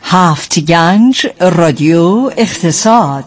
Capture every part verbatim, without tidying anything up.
هفت گنج رادیو اقتصاد.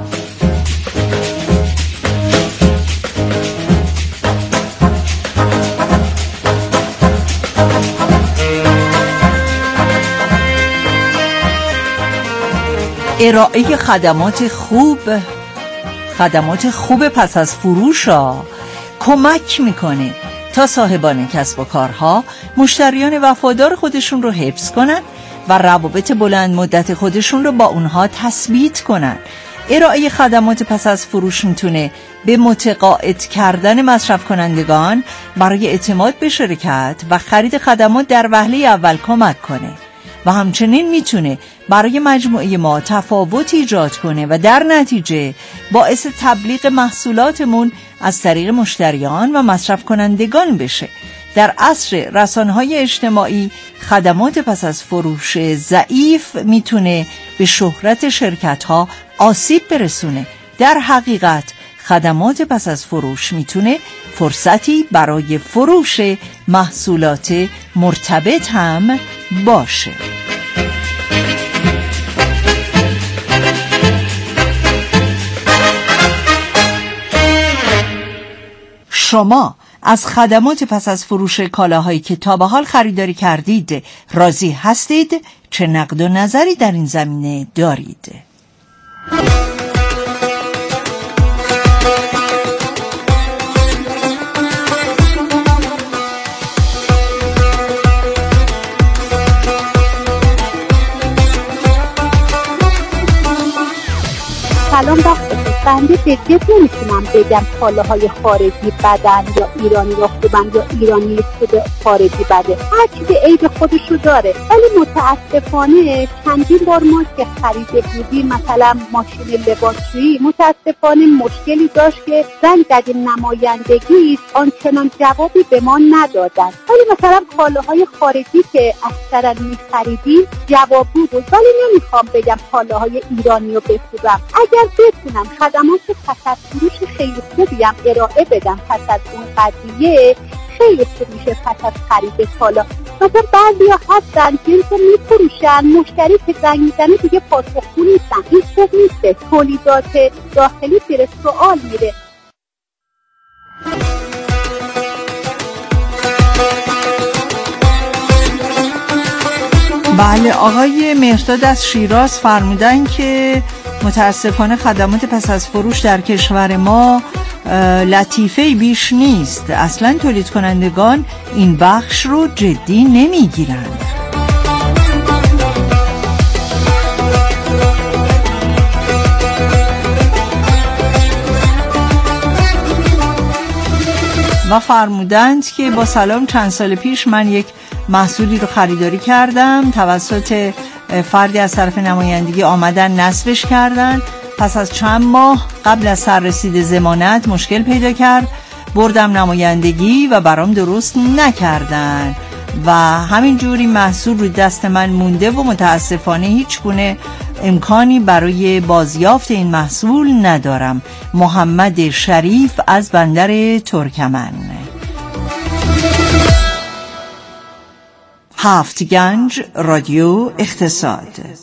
ارائه خدمات خوب خدمات خوب پس از فروش ها کمک میکنه تا صاحبان کسب و کارها مشتریان وفادار خودشون رو حفظ کنن و روابط بلند مدت خودشون رو با اونها تثبیت کنن. ارائه خدمات پس از فروش میتونه به متقاعد کردن مصرف کنندگان برای اعتماد به شرکت و خرید خدمات در وهله اول کمک کنه و همچنین میتونه برای مجموعه ما تفاوت ایجاد کنه و در نتیجه باعث تبلیغ محصولاتمون از طریق مشتریان و مصرف کنندگان بشه. در عصر رسانه‌های اجتماعی خدمات پس از فروش ضعیف میتونه به شهرت شرکت‌ها آسیب برسونه. در حقیقت خدمات پس از فروش میتونه فرصتی برای فروش محصولات مرتبط هم باشه. شما از خدمات پس از فروش کالاهایی که تا به حال خریداری کردید راضی هستید؟ چه نقد و نظری در این زمینه دارید؟ سلام دکتر، بنده جدیت نمیتونم بگم کالاهای خارجی بدن یا ایرانی یا خوبن یا ایرانی خوب خارجی بده. هرچی به عیب خودشو داره، ولی متاسفانه چندین بار ما که خریده بودیم مثلا ماشین لباسشویی متاسفانه مشکلی داشت که زنگ زدیم نمایندگی آنچنان جوابی به ما ندادن، ولی مثلا کالاهای خارجی که اکثرا میخریدیم جواب بود. ولی نمیخوام بگم کالاهای ایرانی رو بخورم. اگر بتونم خدمات پس از فروش خیلی خوبی هم ارائه بدم پس از اون قضیه، خیلی خوب میشه پس از خرید کالا. مثلا بعضی ها هستن جنس میفروشن، مشتری که زنگ میزنه دیگه پاسخگو نیستن. این خوب نیسته. تولیدات داخلی زیر سوال میره. بله، آقای مهرداد از شیراز فرمودن که متاسفانه خدمات پس از فروش در کشور ما لطیفه بیش نیست. اصلا تولید کنندگان این بخش رو جدی نمیگیرند. و فرمودند که با سلام، چند سال پیش من یک محصولی رو خریداری کردم، توسط فردی از طرف نمایندگی آمدن نصبش کردن. پس از چند ماه قبل از سررسید ضمانت مشکل پیدا کرد، بردم نمایندگی و برام درست نکردن و همین جوری محصول روی دست من مونده و متاسفانه هیچ گونه امکانی برای بازیافت این محصول ندارم. محمد شریف از بندر ترکمن. هفت گنج رادیو اقتصاد.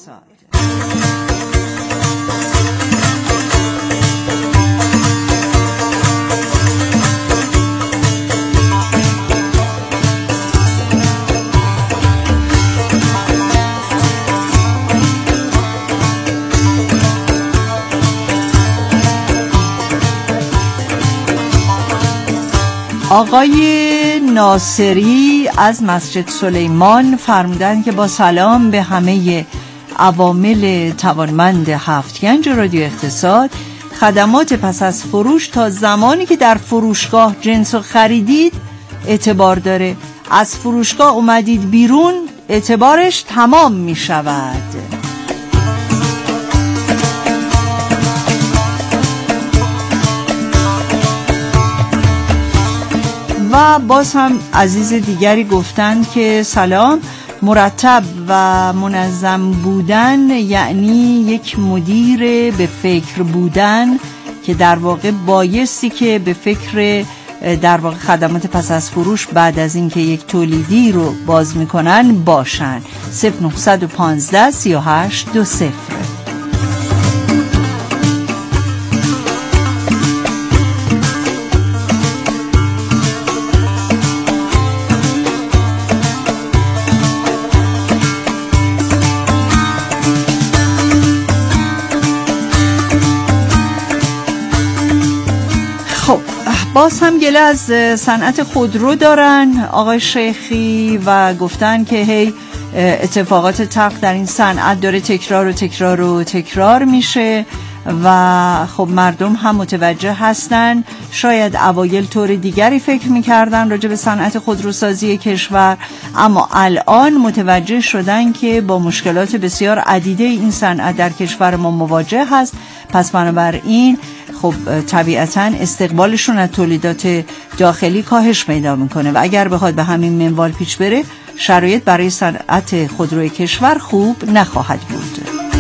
آقای ناصری از مسجد سلیمان فرمودند که با سلام به همه عوامل توانمند هفت گنج رادیو اقتصاد، خدمات پس از فروش تا زمانی که در فروشگاه جنس رو خریدید اعتبار داره. از فروشگاه اومدید بیرون اعتبارش تمام می شود. و باز هم عزیز دیگری گفتند که سلام، مرتب و منظم بودن یعنی یک مدیر به فکر بودن که در واقع بایستی که به فکر در واقع خدمات پس از فروش بعد از اینکه یک تولیدی رو باز میکنن باشن. صفر نه یک پنج سه هشت دو صفر. باز هم گله از صنعت خودرو دارن آقای شیخی و گفتن که هی اتفاقات تلخ در این صنعت داره تکرار و تکرار و تکرار میشه و خب مردم هم متوجه هستن. شاید اوایل طور دیگری فکر میکردن راجع به صنعت خودروسازی کشور، اما الان متوجه شدن که با مشکلات بسیار عدیده این صنعت در کشور ما مواجه هست. پس بنابراین خب طبیعتاً استقبالشون از تولیدات داخلی کاهش پیدا میکنه و اگر بخواد به همین منوال پیش بره شرایط برای صنعت خودروی کشور خوب نخواهد بود.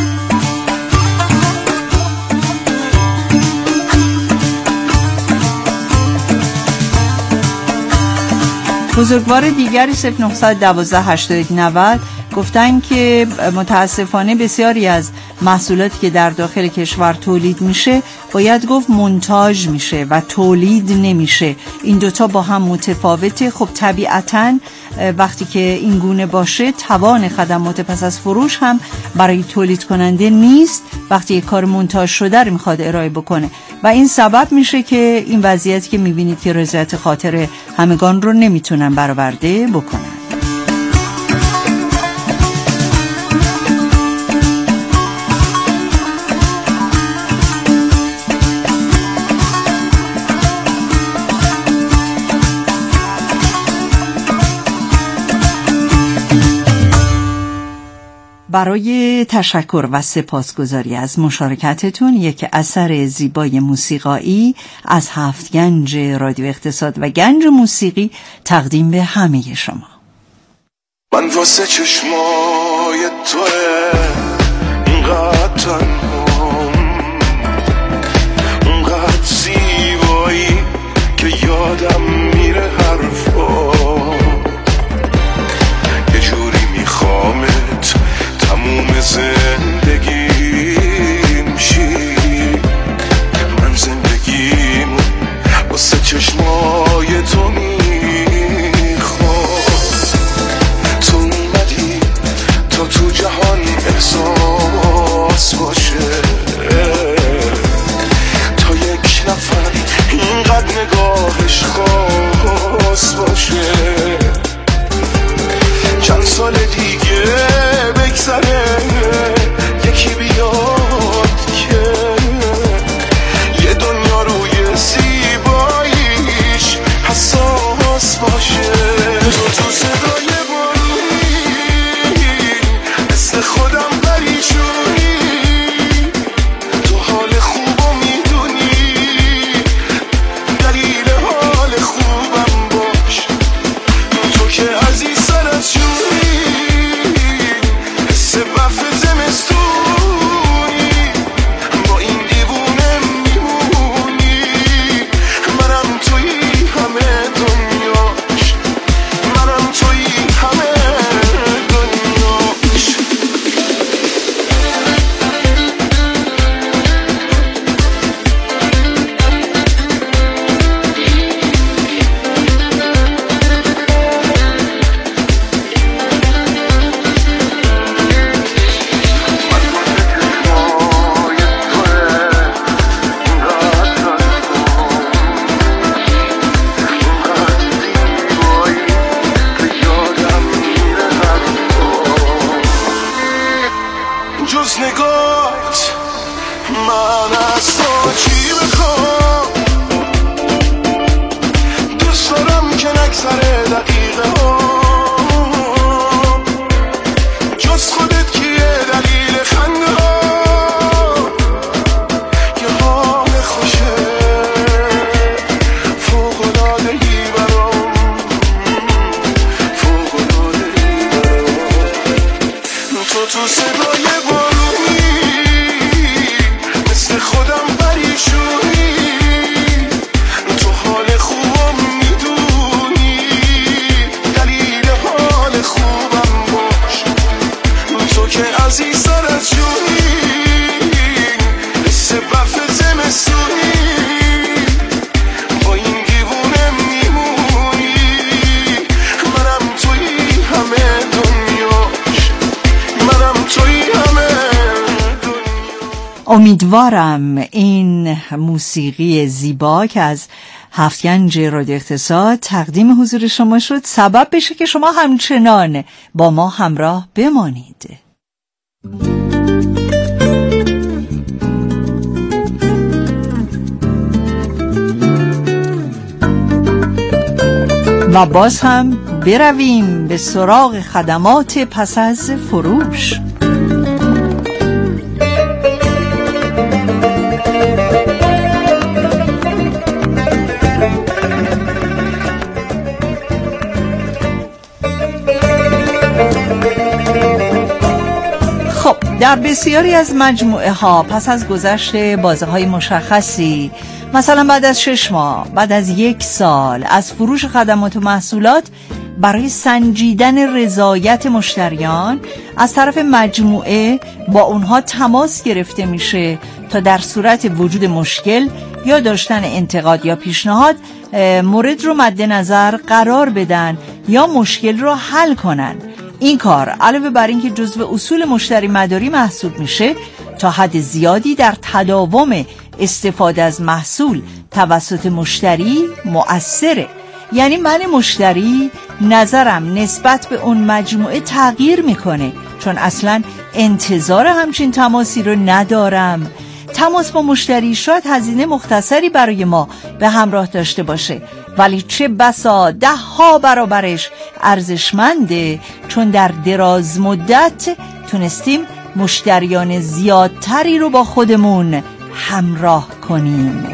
بزرگوار دیگری صفر نه یک دو هشت یک نود گفتن که متاسفانه بسیاری از محصولاتی که در داخل کشور تولید میشه باید گفت مونتاژ میشه و تولید نمیشه. این دوتا با هم متفاوته. خب طبیعتاً وقتی که این گونه باشه توان خدمات پس از فروش هم برای تولید کننده نیست وقتی یک کار مونتاژ شده رو میخواد ارائه بکنه و این سبب میشه که این وضعیتی که میبینید که رضایت خاطر همگان رو نمیتونن برآورده بکنن. برای تشکر و سپاسگزاری از مشارکتتون یک اثر زیبای موسیقایی از هفت گنج رادیو اقتصاد و گنج موسیقی تقدیم به همه شما. من واسه چشمای توه اینقدر تنهام، اونقدر زیبایی که یادم میره حرفا، یه جوری میخوامت تموم زندگیم شی. من زندگیم واسه چشمای تو میخوام. تو اومدی تا تو جهان احساس باشه، تا یک نفر اینقدر نگاهش خاص باشه. چند سال دیگه بگذره یکی بیاد که یه دنیا روی زیباییش حساس باشه. تو تو صدای بارونی مثل خودم پریشونی، تو حال خوبو میدونی، دلیل حال خوبم باش. تو که عزیز سر از جونی، حس برف زمستونی، با این دیوونه میمونی. منم توی همه دنیاش، منم توی همه دنیاش. جز نگاهت من از تو چی بخوام؟ دوست دارم که نگذره دقیقه ها، جز خودت کیه دلیل خنده ها؟ یه حال خوشه فوق‌العاده‌ای برام، فوق‌العاده‌ای برام. تو تو صدای خودم پریشونی، تو حال خوبم امیدوارم این موسیقی زیبا که از هفتگنج رادیو اقتصاد تقدیم حضور شما شد سبب بشه که شما همچنان با ما همراه بمانید. و باز هم برویم به سراغ خدمات پس از فروش. خب در بسیاری از مجموعه ها پس از گذشت بازه های مشخصی، مثلا بعد از شش ماه، بعد از یک سال از فروش خدمات و محصولات، برای سنجیدن رضایت مشتریان از طرف مجموعه با اونها تماس گرفته میشه تا در صورت وجود مشکل یا داشتن انتقاد یا پیشنهاد مورد رو مد نظر قرار بدن یا مشکل رو حل کنن. این کار علاوه بر این که جزو اصول مشتری مداری محسوب میشه، تا حد زیادی در تداوم استفاده از محصول توسط مشتری مؤثره. یعنی من مشتری نظرم نسبت به اون مجموعه تغییر میکنه، چون اصلا انتظار همچین تماسی رو ندارم. تماس با مشتری شاید هزینه مختصری برای ما به همراه داشته باشه، ولی چه بسا ده ها برابرش ارزشمنده، چون در دراز مدت تونستیم مشتریان زیادتری رو با خودمون همراه کنیم.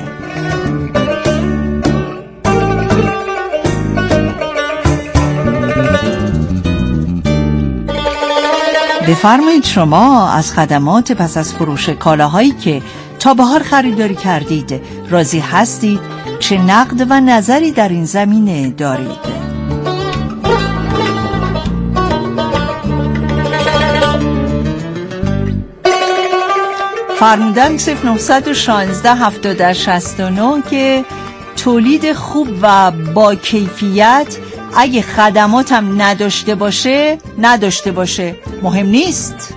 بفرمایید شما از خدمات پس از فروش کالاهایی که تا به حال خریداری کردید راضی هستید؟ چه نقد و نظری در این زمینه دارید؟ فرمودن صفر نه یک شش هفتاد شصت و نه که تولید خوب و با کیفیت اگه خدماتم نداشته باشه نداشته باشه مهم نیست.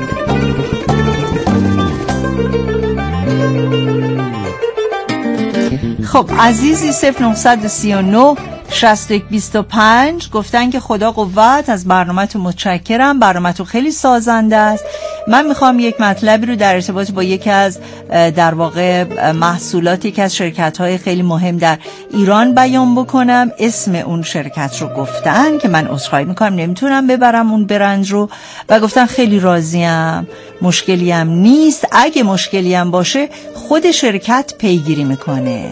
خب عزیزی صفر نه سه نه شصت و یک بیست و پنج گفتن که خدا قوت، از برنامه‌تون متشکرم، برنامه‌تون خیلی سازنده است. من میخوام یک مطلبی رو در ارتباط با یکی از در واقع محصولات یکی از شرکت‌های خیلی مهم در ایران بیان بکنم. اسم اون شرکت رو گفتن که من عذرخواهی میکنم نمیتونم ببرم اون برند رو، و گفتن خیلی راضیم، مشکلی هم نیست، اگه مشکلی هم باشه خود شرکت پیگیری میکنه.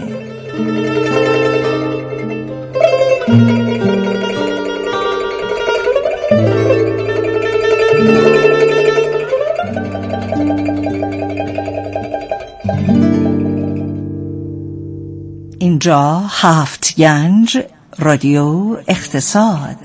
اینجا هفتگنج رادیو اقتصاد.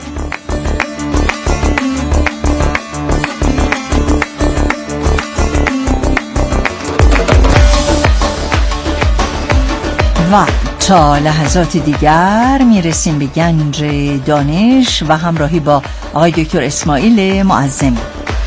و تا لحظات دیگر میرسیم به گنج دانش و همراهی با آقای دکتر اسماعیل معظمی.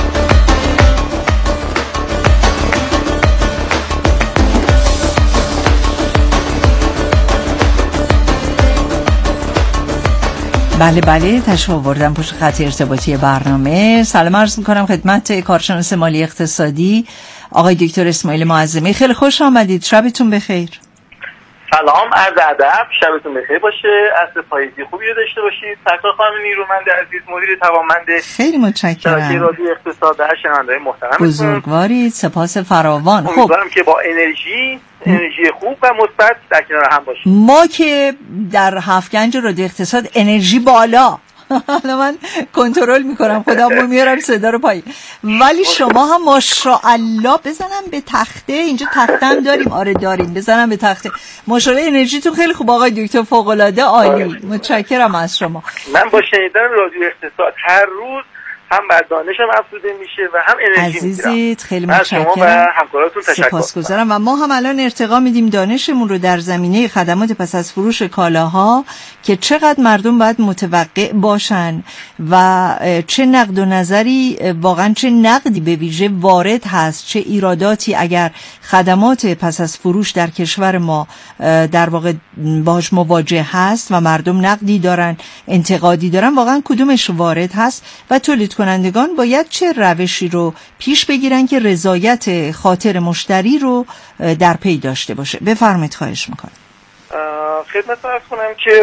بله بله تشریف آوردم پشت خط ارتباطی برنامه. سلام عرض میکنم خدمت کارشناس مالی اقتصادی آقای دکتر اسماعیل معظمی. خیلی خوش آمدید، شبتون بخیر. سلام، عرض ادب، شبتون بخیر باشه، عصر پاییزی خوبی رو داشته باشید. سرکار خانم نیرومند عزیز، مدیر توانمند خیلی متشکرم شبکه رادیو اقتصاد و شنونده‌های محترم، بزرگوارید، سپاس فراوان. خب امیدوارم که با انرژی انرژی خوب و مثبت در کنار هم باشیم. ما که در هفتگنج رادیو اقتصاد انرژی بالا، حالا من کنترل میکنم خودم میارم صدا رو پایین، ولی شما هم ماشاءالله بزنم به تخته. اینجا تخته هم داریم، آره داریم، بزنم به تخته. ماشاءالله انرژیتون خیلی خوب آقای دکتر، فوق العاده عالی. متشکرم از شما. من با شنیدن رادیو اقتصاد هر روز هم بر دانش هم افزوده میشه و هم انرژی میگیرم. عزیزید خیلی متشکرم. شما و همکاراتون تشکر. سپاسگزارم. و ما هم الان ارتقا میدیم دانشمون رو در زمینه خدمات پس از فروش کالاها که چقدر مردم باید متوقع باشن و چه نقد و نظری واقعا چه نقدی به ویژه وارد هست، چه ایراداتی اگر خدمات پس از فروش در کشور ما در واقع باهاش مواجه هست و مردم نقدی دارن، انتقادی دارن، واقعا کدومش وارد هست و تولید کنندگان باید چه روشی رو پیش بگیرن که رضایت خاطر مشتری رو در پی داشته باشه. بفرمایید خواهش میکنم. خدمت عرض کنم که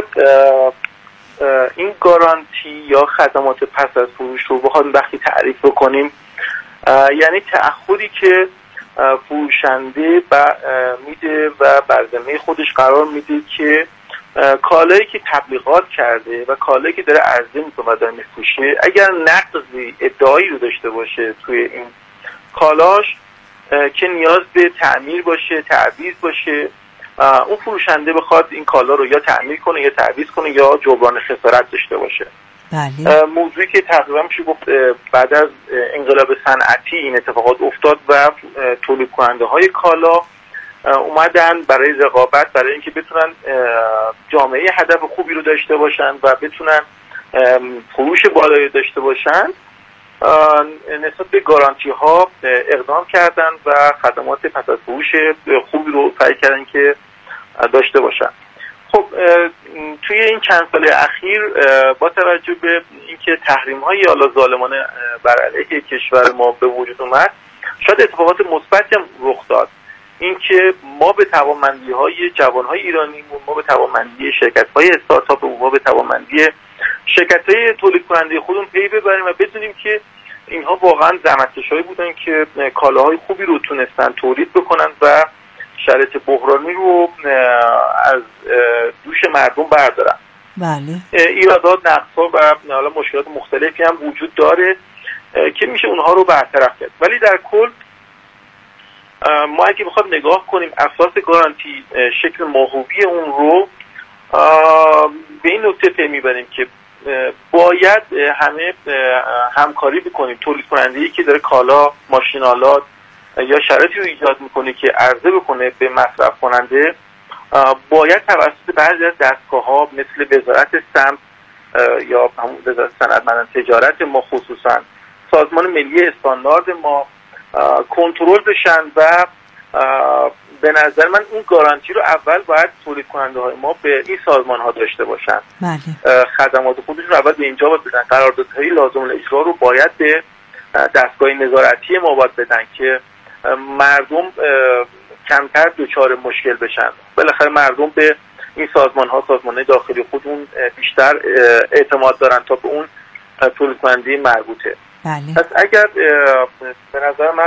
این گارانتی یا خدمات پس از فروش رو بخواد وقتی تعریف بکنیم یعنی تعهدی که فروشنده میده و بر ذمه خودش قرار میده که کالایی که تبلیغات کرده و کالایی که داره عرضه میکنه و داره میفروشه اگر نقضی ادعایی رو داشته باشه توی این کالاش که نیاز به تعمیر باشه، تعویض باشه، اون فروشنده بخواد این کالا رو یا تعمیر کنه یا تعویض کنه یا جبران خسارت داشته باشه. بله. موضوعی که تقریبا میشه گفت بعد از انقلاب صنعتی این اتفاقات افتاد و تولید کننده های کالا اومدن برای رقابت، برای اینکه بتونن جامعه هدف خوبی رو داشته باشن و بتونن فروش بالایی داشته باشن، نسبت به گارانتی ها اقدام کردن و خدمات پس از فروش خوبی رو سعی کردن که داشته باشن. خب توی این چند سال اخیر با توجه به اینکه تحریم های حالا ظالمانه بر علیه کشور ما به وجود اومد، شاید اتفاقات مثبتی هم رخ داد. اینکه ما به توانمندی های جوان های ایرانی، ما به توانمندی شرکت های استارتاپ، ما به توانمندی شرکت های تولید کننده خودمون پی ببریم و بدونیم که اینها واقعا زحمتکشایی بودن که کالاهای خوبی رو تونستن تولید بکنن و شرایط بحرانی رو از دوش مردم بردارن. بله. ایرادات، نقص‌ها و حالا مشکلات مختلفی هم وجود داره که میشه اونها رو برطرف کرد، ولی در کل ما اگه بخواد نگاه کنیم اساس گارانتی شکل موهوبی اون رو به این نکته پی میبریم که باید همه همکاری بکنیم. تولید کننده‌ای که داره کالا، ماشین‌آلات یا شرایطی رو ایجاد میکنه که عرضه بکنه به مصرف کننده، باید توسط بعضی از دستگاه‌ها مثل وزارت سمت یا همون وزارت صنعت معدن تجارت ما، خصوصا سازمان ملی استاندارد ما کنترل بشن و به نظر من اون گارانتی رو اول باید تولید کننده های ما به این سازمان ها داشته باشن. بله. خدمات خودشون رو اول به اینجا باید بدن، قراردادهای لازم الاجرا رو باید به دستگاه نظارتی ما باید بدن که مردم کمتر دچار مشکل بشن. بالاخره مردم به این سازمان ها، سازمان داخلی خودمون بیشتر اعتماد دارن تا به اون تولید کننده مربوطه. بله. پس اگر به نظر من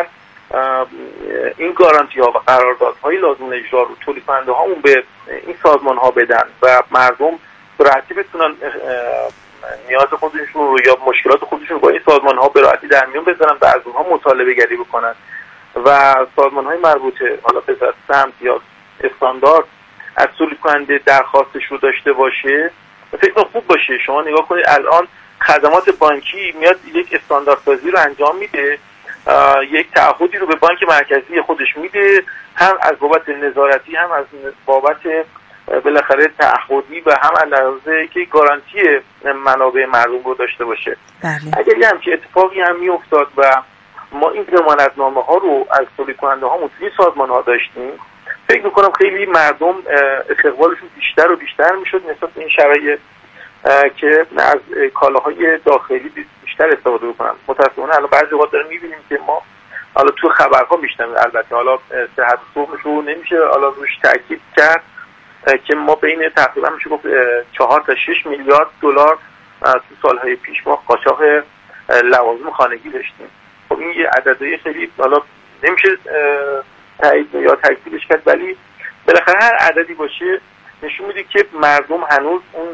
این گارانتی ها و قراردادهای لازم اجرا رو تولید کننده ها اون به این سازمان ها بدن و مردم به راحتی بتونن نیاز خودشون رو یا مشکلات خودشون با این سازمان ها به راحتی در میون بذارن و از اونها مطالبه گری بکنن و سازمان های مربوطه، حالا وزارت سمت یا استاندارد، از تولید کننده درخواستش رو داشته باشه. فکر خوب باشه. شما نگاه کنید الان خدمات بانکی میاد یک استانداردسازی رو انجام میده، یک تعهدی رو به بانک مرکزی خودش میده، هم از بابت نظارتی هم از بابت بالاخره تعهدی و هم از لحاظه که گارانتی منابع مردم رو داشته باشه. بله. اگر یه همچین اتفاقی هم میافتاد و ما این ضمانتنامه ها رو از تولید کننده ها توی سازمان ها داشتیم، فکر میکنم خیلی مردم استقبالشون بیشتر و بیشتر میشد نسبت به این شرایط که از کالاهای داخلی بیشتر استفاده بکنن. متأسفانه الان بعضی وقت داریم میبینیم که ما حالا تو خبرها میشنویم، البته حالا صحت صبحش رو نمیشه حالا روش تاکید کرد که ما بین تقریبا میشه گفت چهار تا شش میلیارد دلار تو سالهای پیش ما قاچاق لوازم خانگی داشتیم. خب این یه عددی خیلی حالا نمیشه تایید یا تکذیبش کرد، ولی بالاخره هر عددی باشه نشون میده که مردم هنوز اون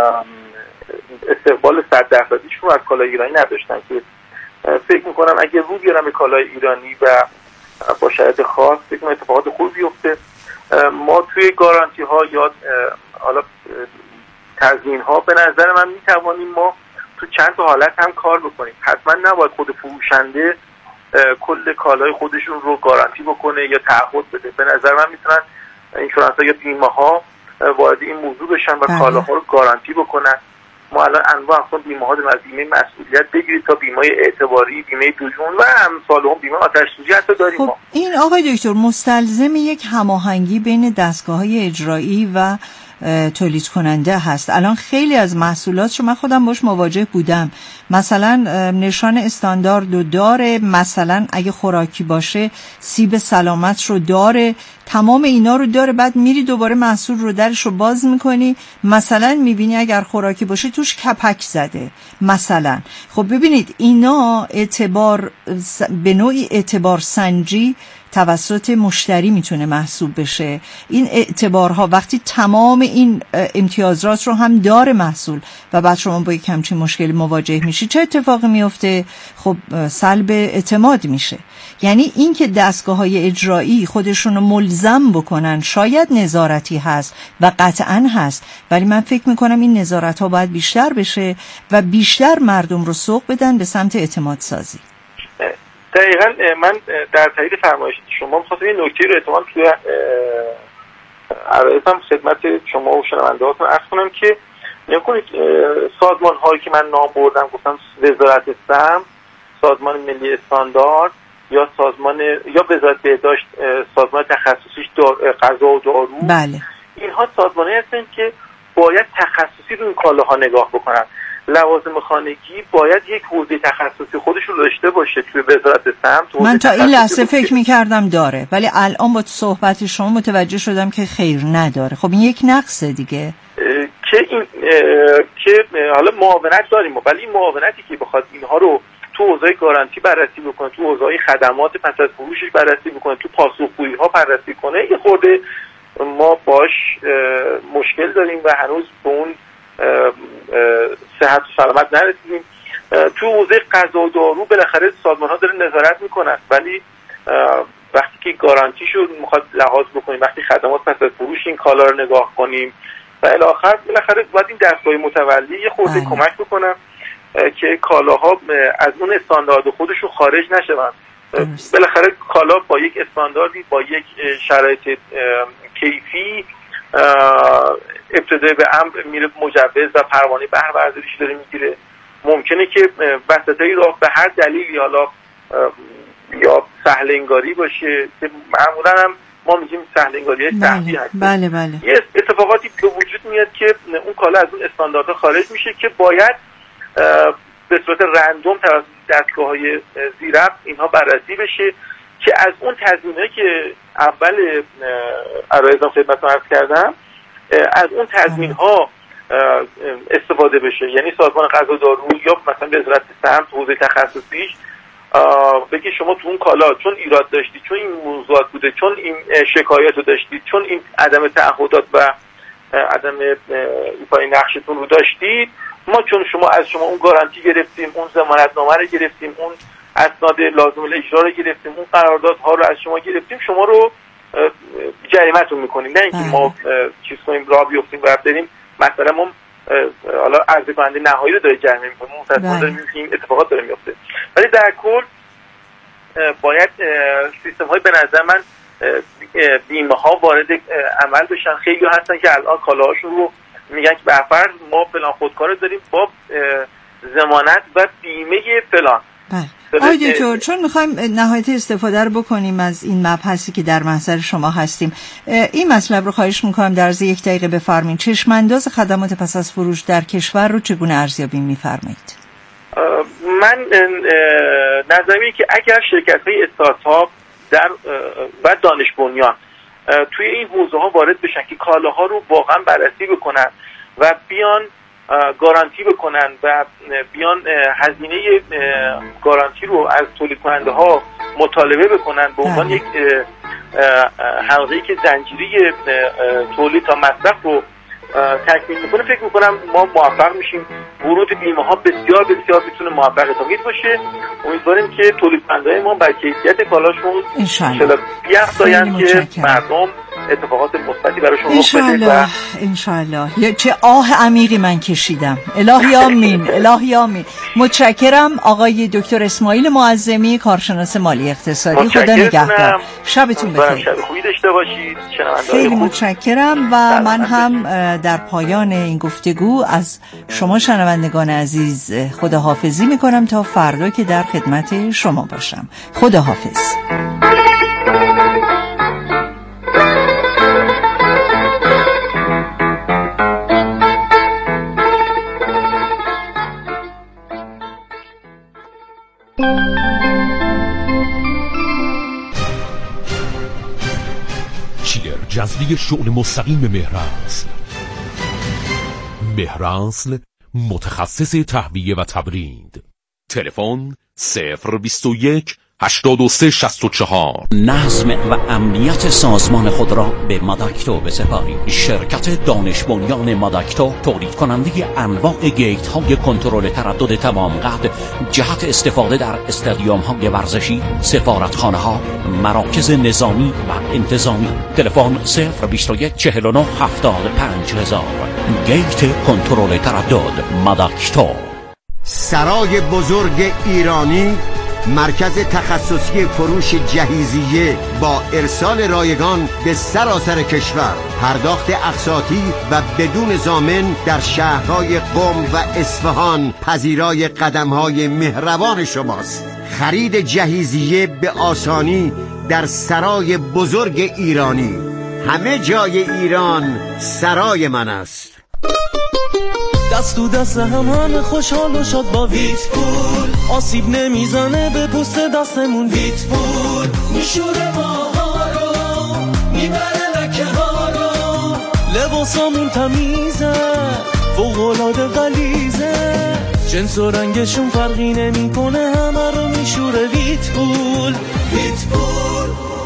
استقبال صد درصدیشون از کالای ایرانی نداشتن که فکر میکنم اگه رو بیارم به کالای ایرانی و با شرایط خاص فکر کنم اتفاقات خوب بیفته. ما توی گارانتی ها یا حالا تضمین ها به نظر من میتوانیم ما تو چند تا حالت هم کار بکنیم. حتما نباید خود فروشنده کل کالای خودشون رو گارانتی بکنه یا تعهد بده. به نظر من میتونن اینشورنس‌ها یا بیمه‌ها وارد این موضوع بشن و کالاها رو گارانتی بکنن. ما الان انواع اقسام بیمه‌ها داریم، از بیمه مسئولیت بگیرید تا بیمه اعتباری، بیمه دوجون و امثال هم، بیمه آتش سوزی حتی داریم. خب این آقای دکتر مستلزم یک هماهنگی بین دستگاه‌های اجرایی و تولید کننده هست. الان خیلی از محصولات رو من خودم باش مواجه بودم، مثلا نشان استاندارد رو داره، مثلا اگه خوراکی باشه سیب سلامت رو داره، تمام اینا رو داره، بعد میری دوباره محصول رو درش رو باز میکنی، مثلا میبینی اگر خوراکی باشه توش کپک زده مثلا. خب ببینید اینا اعتبار به نوعی اعتبار سنجی توسط مشتری میتونه محسوب بشه. این اعتبارها وقتی تمام این امتیازات رو هم داره محصول و بعد شما با یک همچین مشکلی مواجه میشی، چه اتفاقی میفته؟ خب سلب اعتماد میشه. یعنی این که دستگاه‌های اجرایی خودشون رو ملزم بکنن، شاید نظارتی هست و قطعاً هست، ولی من فکر میکنم این نظارت‌ها باید بیشتر بشه و بیشتر مردم رو سوق بدن به سمت اعتماد سازی. دقیقاً من در تایید فرمایش شما می‌خواستم این نکته رو احتمال توی عرضم خدمت شما و شنونده‌هاتون عرض کنم که نکنید سازمان‌هایی که من نام بردم، گفتم وزارت سم، سازمان ملی استاندارد یا سازمان یا وزارت بهداشت، سازمان تخصصیش غذا و دارو، بله، اینها سازمان‌هایی هستن که باید تخصصی رو این کالاها نگاه بکنن. لوازم خانگی باید یک حوزه تخصصی خودش رو داشته باشه توی وزارت سمت. من تا این لحظه فکر می‌کردم داره، ولی الان با صحبت شما متوجه شدم که خیر نداره. خب این یک نقصه دیگه که این که حالا معاونت داریم، ولی این معاونتی که بخواد اینها رو تو حوزه گارانتی بررسی بکنه، تو حوزه خدمات پس از فروشش بررسی بکنه، تو پاسخگویی‌ها بررسی کنه، یه خورده ما باش مشکل داریم و هنوز به اون صحت و سلامت نرسیدیم. تو حوزه غذا و دارو بالاخره سازمان‌ها دارن نظارت میکنن، ولی وقتی که گارانتیشو میخواد لحاظ بکنیم، وقتی خدمات پس از فروش این کالا رو نگاه کنیم و الی آخر، بالاخره باید این دستگاه متولی یه خورده کمک بکنن که کالاها از اون استاندارد خودشون خارج نشون. بالاخره کالا با یک استانداردی، با یک شرایط کیفی ابتدای به امر میره مجوز و پروانه بهره برداریش داره میگیره. ممکنه که وسطای راه به هر دلیلی، حالا یا سهل انگاری باشه، معمولا هم ما میگیم سهل انگاری سهمی هست، بله بله، یه اتفاقاتی به وجود میاد که اون کالا از اون استانداردها خارج میشه که باید به صورت رندوم توسط دستگاه‌های زیربط اینها بررسی بشه که از اون تضمینایی که اول عرایضم خدمتتون عرض کردم، از اون تضمین‌ها استفاده بشه. یعنی سازمان غذا دارو یا مثلا وزارت سمت حوزه تخصصیش بگه شما تو اون کالا چون ایراد داشتی، چون این موضوعات بوده، چون این شکایت رو داشتید، چون این عدم تعهدات و عدم ایفای نقشتون رو داشتید، ما چون شما از شما اون گارانتی گرفتیم، اون ضمانتنامه رو گرفتیم، اون اسناد لازم الاجرا رو گرفتیم، اون قراردادها رو از شما گرفتیم، شما رو جریمه‌تون می‌کنیم. نه اینکه ما چیز کنیم راه بیفتیم و بریم مثلا ما حالا عرضه کننده نهایی رو داره جریمه می‌کنیم، متأسفانه داریم این اتفاقات داره میفته. ولی در کل باید سیستم‌های به نظر من بیمه‌ها وارد عمل بشن. خیلی هستن که الان کالاهاشون رو میگن که به فرض ما فلان خودکار داریم با ضمانت و بیمه فلان. آقای دکتر، چون میخوایم نهایت استفاده رو بکنیم از این مبحثی که در محضر شما هستیم، این مطلب رو خواهش میکنم در عرض یک دقیقه بفرمایید. چشمانداز خدمات پس از فروش در کشور رو چگونه ارزیابی میفرمایید؟ من نظرم اینه که اگر شرکت‌های استارتاپ در و دانش بنیان توی این حوزه ها وارد بشن که کالاها رو واقعا بررسی بکنن و بیان گارانتی بکنن و بیان هزینه گارانتی رو از تولید کننده ها مطالبه بکنن به عنوان یک حلقه‌ای که زنجیره تولید تا مصرف رو تکمیل میکنه، فکر میکنم ما موفق میشیم. ورود بیمه ها بسیار بسیار میتونه موفقیت آمیز باشه. امیدواریم که تولید کننده ما بر کیفیت کالاشون انشالله بیافزاین که مردم اتفاقات مثبتی براشون رخ بده. و انشالله. چه آه عمیقی من کشیدم. الهی آمین. الهی آمین. متشکرم آقای دکتر اسماعیل معظمی، کارشناس مالی اقتصادی. خدا نگهدار. شبتون بخیر. شب خوبی داشته باشید. خیلی متشکرم و من هم در پایان این گفتگو از شما شنوندگان عزیز خداحافظی میکنم تا فردا که در خدمت شما باشم. خداحافظ. چیر جذبی شغل مستقیم مهراصل. مهراصل متخصص تهویه و تبرید. تلفن صفر بیست و یک هشتاد و سه شصت و چهار. نظم و امنیت سازمان خود را به ماداکتو بسپارید. شرکت دانش بنیان ماداکتو تولید کننده انواع گیت های کنترل تردد تمام قد جهت استفاده در استادیوم های ورزشی، سفارتخانه ها، مراکز نظامی و انتظامی. تلفن صفر بیست و یک چهل و نه هفتاد و پنج هزار. گیت کنترل تردد ماداکتو. سرای بزرگ ایرانی، مرکز تخصصی فروش جهیزیه با ارسال رایگان به سراسر کشور. پرداخت اقساطی و بدون ضامن در شهرهای قم و اصفهان پذیرای قدمهای مهربان شماست. خرید جهیزیه به آسانی در سرای بزرگ ایرانی. همه جای ایران سرای من است. دست تو دست هم همه خوشحال و شاد با ویت پول. آسیب نمیزنه به پوست دستمون. ویت پول میشوره ماها رو، میبره لکه ها رو. لباسامون تمیزه، فوق‌العاده غلیظه. جنس و رنگشون فرقی نمیکنه، همه رو میشوره ویت پول. ویت پول.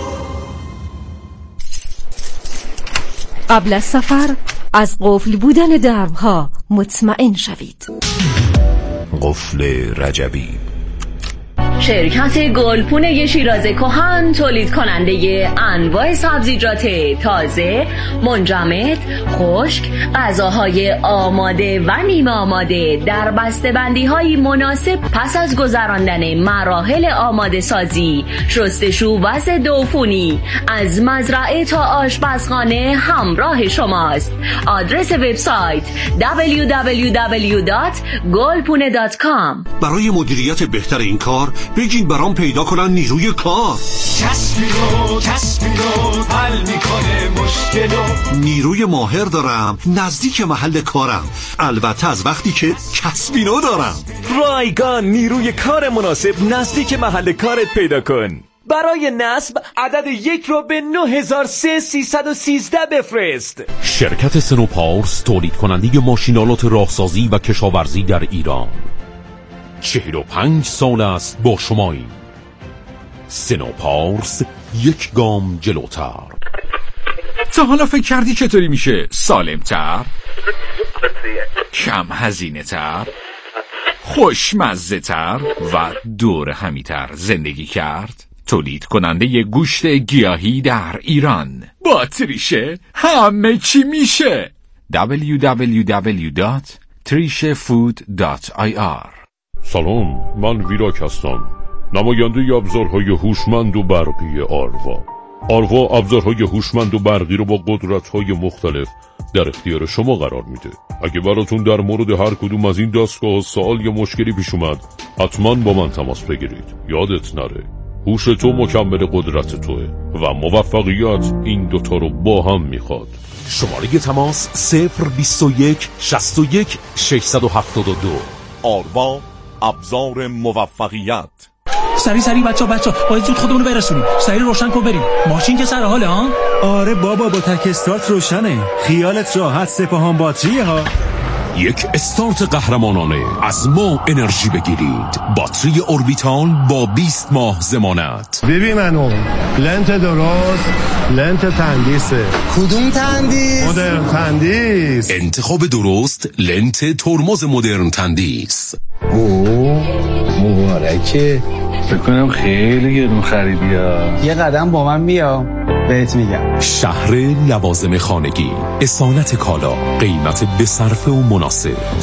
قبل از سفر از قفل بودن درها مطمئن شوید. قفل رجبی، شرکت گلپونه شیراز کهن تولید کننده انواع سبزیجات تازه، منجمد، خشک، غذاهای آماده و نیمه آماده در بسته‌بندی‌های مناسب پس از گذراندن مراحل آماده سازی، شستشو و ضدعفونی از مزرعه تا آشپزخانه همراه شماست. آدرس وبسایت دبلیو دبلیو دبلیو دات گلپونه دات کام. برای مدیریت بهتر این کار بگین برام پیدا کنن نیروی کار. کسبی رو کسبی رو حل میکنه مشکلو. نیروی ماهر دارم نزدیک محل کارم، البته از وقتی که کسبینو دارم. رایگان نیروی کار مناسب نزدیک محل کارت پیدا کن. برای نصب عدد یک رو به نه هزار و سیصد و سیزده بفرست. شرکت سنوپارس تولید کننده ماشینالات راهسازی و کشاورزی در ایران. چهل و پنج سال است با شماییم. سنوپارس، یک گام جلوتر. تا حالا فکر کردی چطوری میشه سالمتر، کم هزینه تر، خوشمزه تر و دور همیتر زندگی کرد؟ تولید کننده گوشت گیاهی در ایران با تریشه همه چی میشه. دبلیو دبلیو دبلیو دات تریشه فود دات آی آر. سلام، من ویراک هستم، نماینده ابزارهای هوشمند و برقی آروا. آروا ابزارهای هوشمند و برقی رو با قدرت‌های مختلف در اختیار شما قرار میده. اگه براتون در مورد هر کدوم از این دستگاه سوال یا مشکلی پیش اومد، حتما با من تماس بگیرید. یادت نره هوش تو مکمل قدرت توه و موفقیت این دوتا رو با هم میخواد. شماره تماس صفر بیست و یک شصت و یک ششصد و هفتاد و دو. آروا، ابزار موفقیت. سری سری بچا بچا باید زود خودمونو برسونیم. سری روشن کن بریم. ماشین که سر حاله ها؟ آره بابا با تک استارت روشنه. خیالت راحت، سپاهان باتریه ها. یک استارت قهرمانانه. از ما انرژی بگیرید. باتری اوربیتال با بیست ماه ضمانت. ببین منو لنت درست، لنت تندیسه. کدوم تندیس؟ مدرن تندیس. انتخاب درست لنت ترمز مدرن تندیس. اوه مبارکه. فکر کنم خیلی گرون خریدی ها. یه قدم با من بیا. بهت میگم. شهر لوازم خانگی، اصالت کالا، قیمت به صرفه و مناسب.